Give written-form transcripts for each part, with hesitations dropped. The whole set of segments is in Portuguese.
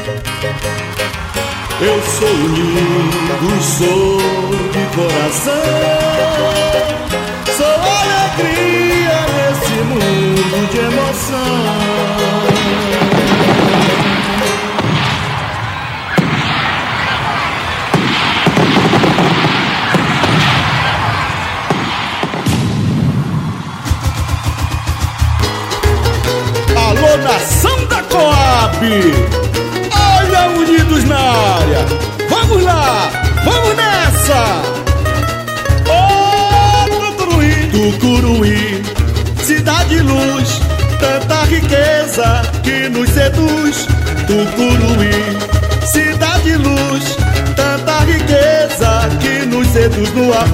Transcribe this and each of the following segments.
Eu sou unido, sou de coração, sou alegria nesse mundo de emoção. Alô, nação da Coab! Olha, unidos na área! Vamos lá! Vamos nessa! Ô, Tucuruí, cidade luz, tanta riqueza que nos seduz. Tucuruí, cidade luz, tanta riqueza que nos seduz.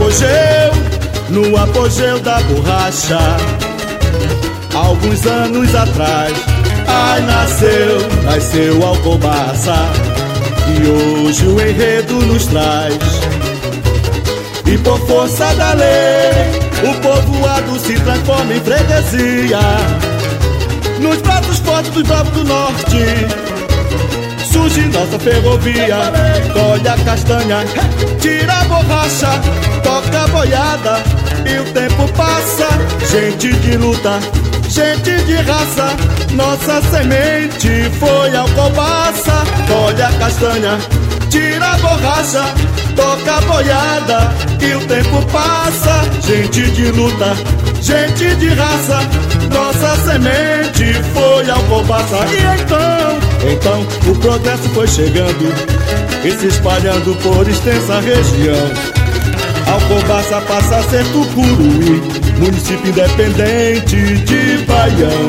No apogeu da borracha, alguns anos atrás, ai, nasceu Alcobaça, e hoje o enredo nos traz. E por força da lei, o povoado se transforma em freguesia. Nos pratos fortes dos bravos do norte, surge nossa ferrovia. Colhe a castanha, tira a borracha, toca a boiada, e o tempo passa. Gente de luta, gente de raça, nossa semente foi Alcobaça. Colhe a castanha, tira a borracha, toca a boiada, e o tempo passa. Gente de luta, gente de raça, nossa semente foi Alcobaça. E então o progresso foi chegando e se espalhando por extensa região. Alcobaça passa a ser Tucuruí, município independente de Baião.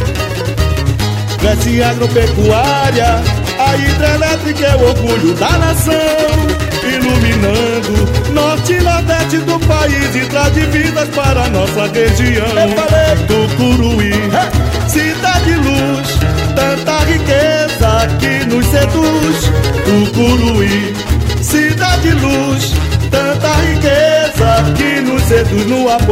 Cresce agropecuária, a hidrelétrica é o orgulho da nação, iluminando norte e nordeste do país e traz divisas para a nossa região. Tucuruí, cidade luz, tanta riqueza que nos seduz. Tucuruí, cidade luz, tanta riqueza que nos seduz.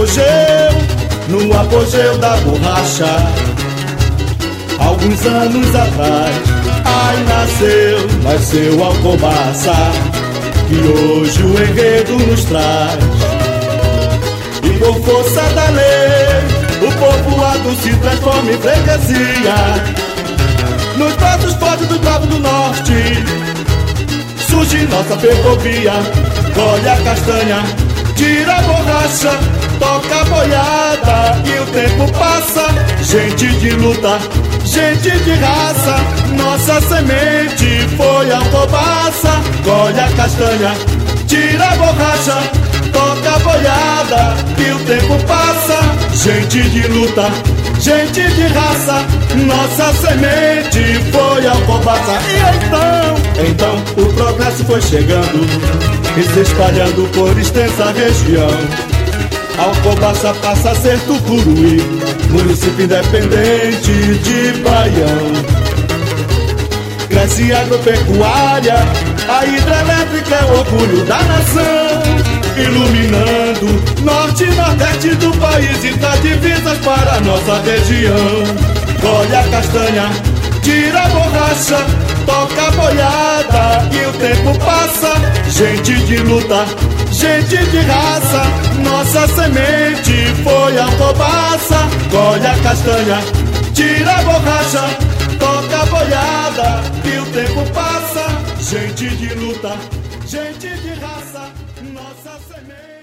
No apogeu da borracha, alguns anos atrás, ai, nasceu Alcobaça, que hoje o enredo nos traz. E por força da lei, o povoado se transforma em freguesia. Nos braços fortes do Cabo do Norte, surge nossa ferrovia. Colhe a castanha, tira a borracha, toca a boiada, e o tempo passa. Gente de luta, gente de raça, nossa semente foi Alcobaça. Colhe a castanha, tira a borracha, toca a boiada, e o tempo passa. Gente de luta, gente de raça, nossa semente foi Alcobaça. E então o progresso foi chegando e se espalhando por extensa região. Alcobaça passa a ser Tucuruí, município independente de Baião. Cresce agropecuária, a hidrelétrica é o orgulho da nação, iluminando norte e nordeste do país e traz divisas para a nossa região. Colhe a castanha, tira a borracha, toca a boiada, e o tempo passa. Gente de luta, gente de raça, nossa semente foi Alcobaça. Colhe a castanha, tira a borracha, toca a boiada, e o tempo passa. Gente de luta, gente de raça, nossa semente.